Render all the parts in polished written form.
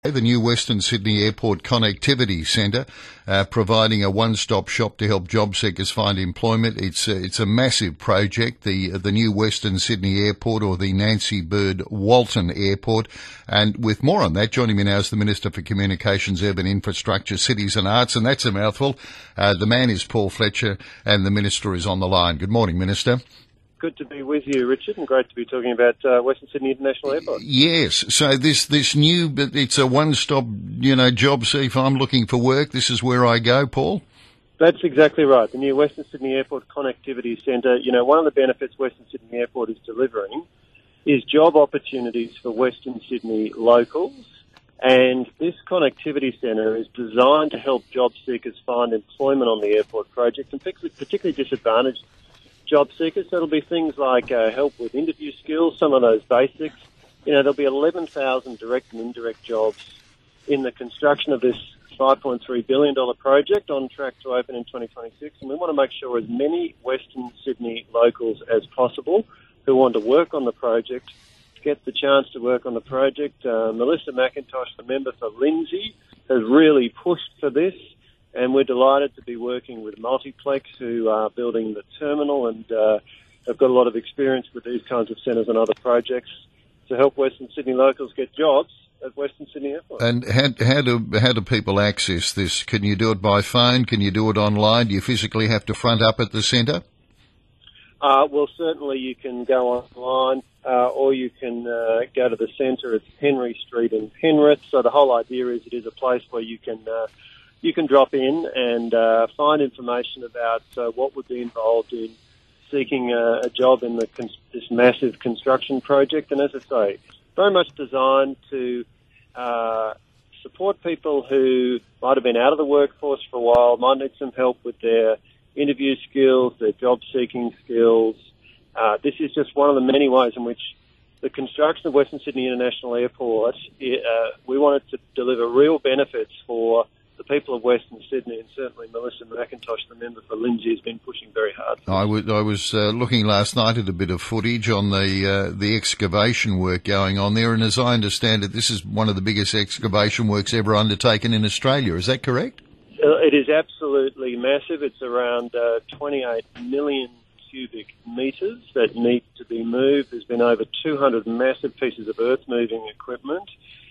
The new Western Sydney Airport Connectivity Centre, providing a one-stop shop to help job seekers find employment. It's a massive project, the new Western Sydney Airport, or the Nancy Bird Walton Airport. And with more on that, joining me now is the Minister for Communications, Urban Infrastructure, Cities and Arts, and that's a mouthful. The man is Paul Fletcher, and the Minister is on the line. Good morning, Minister. Good to be with you, Richard, and great to be talking about Western Sydney International Airport. Yes, so this new, it's a one-stop, job. See, if I'm looking for work, this is where I go, Paul? That's exactly right. The new Western Sydney Airport Connectivity Centre, one of the benefits Western Sydney Airport is delivering is job opportunities for Western Sydney locals, and this connectivity centre is designed to help job seekers find employment on the airport project, and particularly disadvantaged job seekers. So it'll be things like help with interview skills, some of those basics. There'll be 11,000 direct and indirect jobs in the construction of this $5.3 billion project, on track to open in 2026. And we want to make sure as many Western Sydney locals as possible who want to work on the project get the chance to work on the project. Melissa McIntosh, the member for Lindsay, has really pushed for this. And we're delighted to be working with Multiplex, who are building the terminal, and have got a lot of experience with these kinds of centres and other projects to help Western Sydney locals get jobs at Western Sydney Airport. And how do people access this? Can you do it by phone? Can you do it online? Do you physically have to front up at the centre? Well, certainly you can go online, or you can go to the centre. It's Henry Street in Penrith. So the whole idea is it is a place where you can drop in and find information about what would be involved in seeking a job in this massive construction project. And as I say, very much designed to support people who might have been out of the workforce for a while, might need some help with their interview skills, their job-seeking skills. This is just one of the many ways in which the construction of Western Sydney International Airport, we wanted to deliver real benefits for the people of Western Sydney, and certainly Melissa McIntosh, the member for Lindsay, has been pushing very hard. I was looking last night at a bit of footage on the excavation work going on there, and as I understand it, this is one of the biggest excavation works ever undertaken in Australia. Is that correct? It is absolutely massive. It's around 28 million cubic metres that need to be moved. There's been over 200 massive pieces of earth-moving equipment.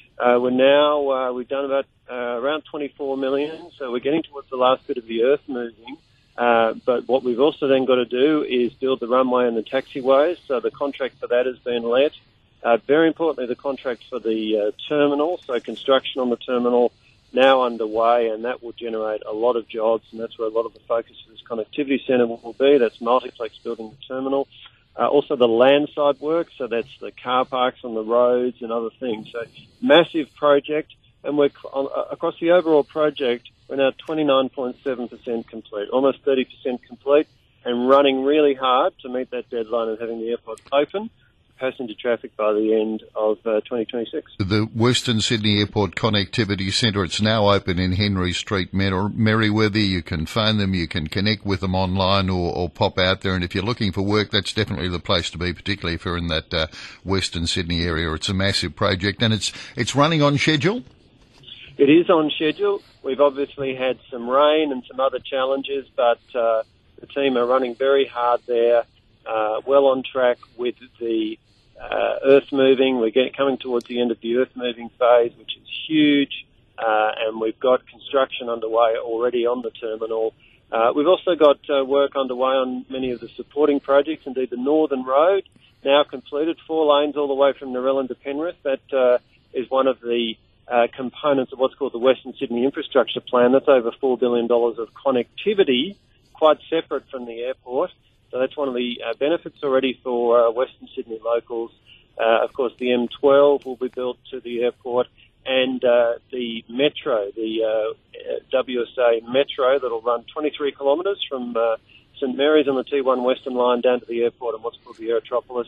We've done about around 24 million, so we're getting towards the last bit of the earth moving. But what we've also then got to do is build the runway and the taxiways, so the contract for that has been let. Very importantly, the contract for the terminal, so construction on the terminal now underway, and that will generate a lot of jobs, and that's where a lot of the focus of this connectivity centre will be. That's Multiplex building the terminal. Also the landside work, so that's the car parks on the roads and other things. So massive project, and we're across the overall project, we're now 29.7% complete, almost 30% complete, and running really hard to meet that deadline of having the airport open passenger traffic by the end of 2026. The Western Sydney Airport Connectivity Centre, it's now open in Henry Street, Merriweather. You can phone them, you can connect with them online or pop out there, and if you're looking for work, that's definitely the place to be, particularly if you're in that Western Sydney area. It's a massive project, and it's running on schedule? It is on schedule. We've obviously had some rain and some other challenges, but the team are running very hard there, well on track with the earth moving. We're coming towards the end of the earth moving phase, which is huge, and we've got construction underway already on the terminal. We've also got work underway on many of the supporting projects. Indeed, the Northern Road, now completed, 4 lanes all the way from Narellan to Penrith. That is one of the components of what's called the Western Sydney Infrastructure Plan. That's over $4 billion of connectivity, quite separate from the airport. So that's one of the benefits already for Western Sydney locals. Of course, the M12 will be built to the airport, and the metro, the WSA metro, that'll run 23 kilometres from St Mary's on the T1 Western Line down to the airport and what's called the Aerotropolis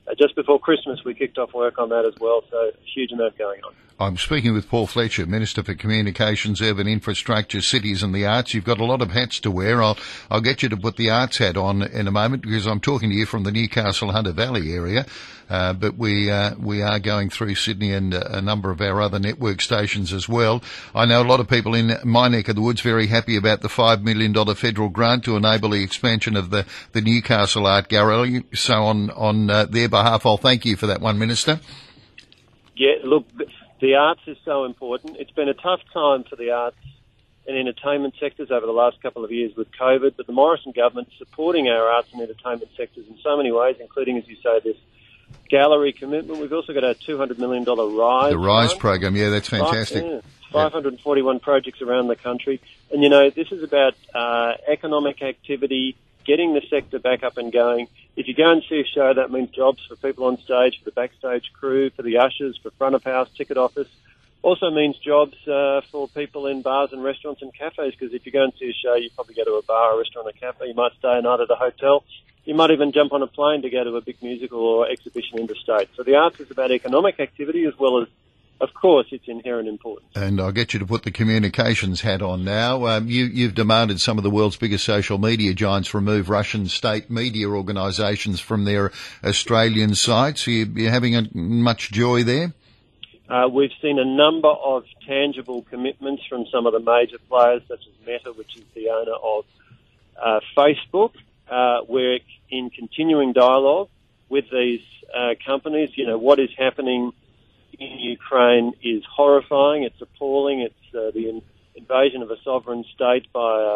just before Christmas, we kicked off work on that as well, so a huge amount going on. I'm speaking with Paul Fletcher, Minister for Communications, Urban Infrastructure, Cities and the Arts. You've got a lot of hats to wear. I'll get you to put the arts hat on in a moment because I'm talking to you from the Newcastle Hunter Valley area. But we are going through Sydney and a number of our other network stations as well. I know a lot of people in my neck of the woods very happy about the $5 million federal grant to enable the expansion of the Newcastle Art Gallery. So on their behalf, I'll thank you for that one, Minister. Yeah, look, the arts is so important. It's been a tough time for the arts and entertainment sectors over the last couple of years with COVID, but the Morrison government is supporting our arts and entertainment sectors in so many ways, including, as you say, this gallery commitment. We've also got our $200 million RISE. The RISE program, yeah, that's fantastic. 541 projects around the country. And, this is about economic activity, getting the sector back up and going. If you go and see a show, that means jobs for people on stage, for the backstage crew, for the ushers, for front of house, ticket office. Also means jobs for people in bars and restaurants and cafes, because if you go and see a show, you probably go to a bar, a restaurant, a cafe. You might stay a night at a hotel. You might even jump on a plane to go to a big musical or exhibition interstate. So the arts is about economic activity as well as, of course, its inherent importance. And I'll get you to put the communications hat on now. You've demanded some of the world's biggest social media giants remove Russian state media organisations from their Australian sites. Are you having much joy there? We've seen a number of tangible commitments from some of the major players, such as Meta, which is the owner of Facebook. We're in continuing dialogue with these companies. What is happening in Ukraine is horrifying. It's appalling. It's the invasion of a sovereign state by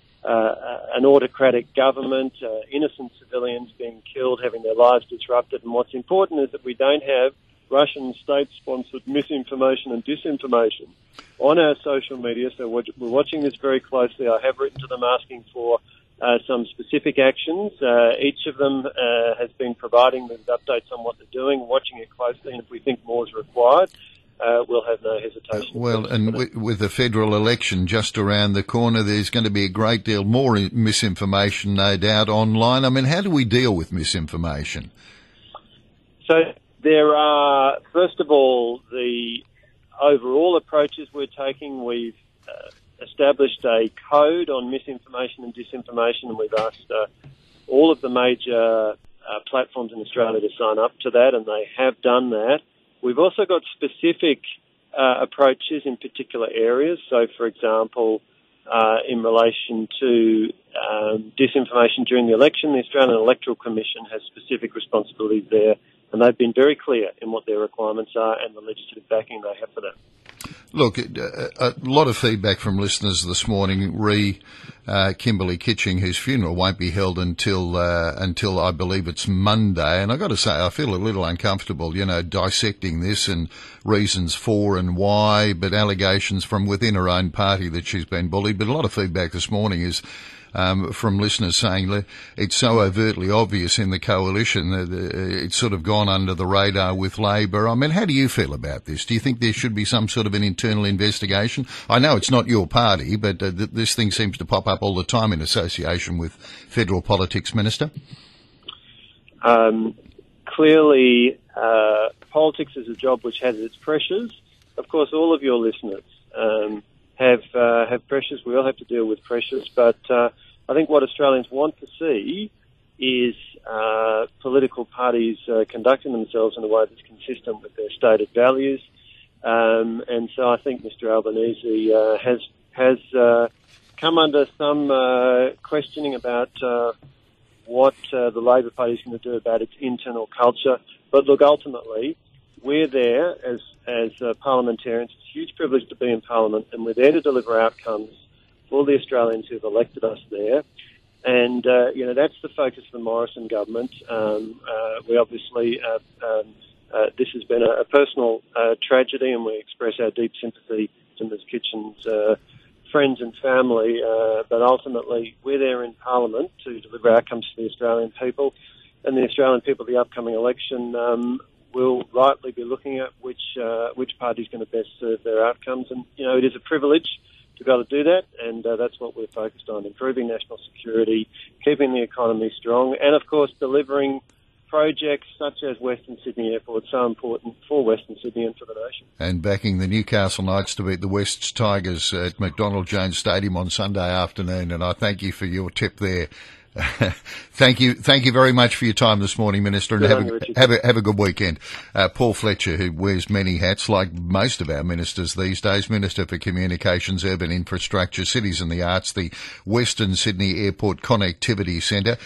an autocratic government, innocent civilians being killed, having their lives disrupted. And what's important is that we don't have Russian state-sponsored misinformation and disinformation on our social media. So we're watching this very closely. I have written to them asking for some specific actions. Each of them has been providing these updates on what they're doing, watching it closely, and if we think more is required, we'll have no hesitation. Well, and with the federal election just around the corner, there's going to be a great deal more misinformation, no doubt, online. I mean, how do we deal with misinformation? So there are, first of all, the overall approaches we're taking. We've established a code on misinformation and disinformation, and we've asked all of the major platforms in Australia to sign up to that, and they have done that. We've also got specific approaches in particular areas. So, for example, in relation to disinformation during the election, the Australian Electoral Commission has specific responsibilities there, and they've been very clear in what their requirements are and the legislative backing they have for that. Look, a lot of feedback from listeners this morning. Kimberly Kitching, whose funeral won't be held until I believe it's Monday. And I've got to say, I feel a little uncomfortable, dissecting this and reasons for and why, but allegations from within her own party that she's been bullied. But a lot of feedback this morning is from listeners saying it's so overtly obvious in the coalition that it's sort of gone under the radar with Labor. I mean, how do you feel about this? Do you think there should be some sort of an internal investigation? I know it's not your party, but this thing seems to pop up all the time in association with federal politics, Minister. Clearly, politics is a job which has its pressures. Of course, all of your listeners have pressures. We all have to deal with pressures, but I think what Australians want to see is political parties conducting themselves in a way that's consistent with their stated values. And so I think Mr. Albanese has come under some questioning about what the Labor Party is going to do about its internal culture. But look, ultimately, we're there as parliamentarians. It's a huge privilege to be in Parliament, and we're there to deliver outcomes for the Australians who've elected us there. And, that's the focus of the Morrison government. We obviously, this has been a personal tragedy, and we express our deep sympathy to Ms. Kitchen's friends and family. But ultimately, we're there in Parliament to deliver outcomes for the Australian people. And the Australian people, the upcoming election, will rightly be looking at which party is going to best serve their outcomes. And, it is a privilege to be able to do that, and that's what we're focused on, improving national security, keeping the economy strong, and, of course, delivering projects such as Western Sydney Airport so important for Western Sydney and for the nation. And backing the Newcastle Knights to beat the Wests Tigers at McDonald Jones Stadium on Sunday afternoon. And I thank you for your tip there. Thank you very much for your time this morning, Minister, and have a good weekend. Paul Fletcher, who wears many hats like most of our ministers these days, Minister for Communications, Urban Infrastructure, Cities and the Arts, the Western Sydney Airport Connectivity Centre.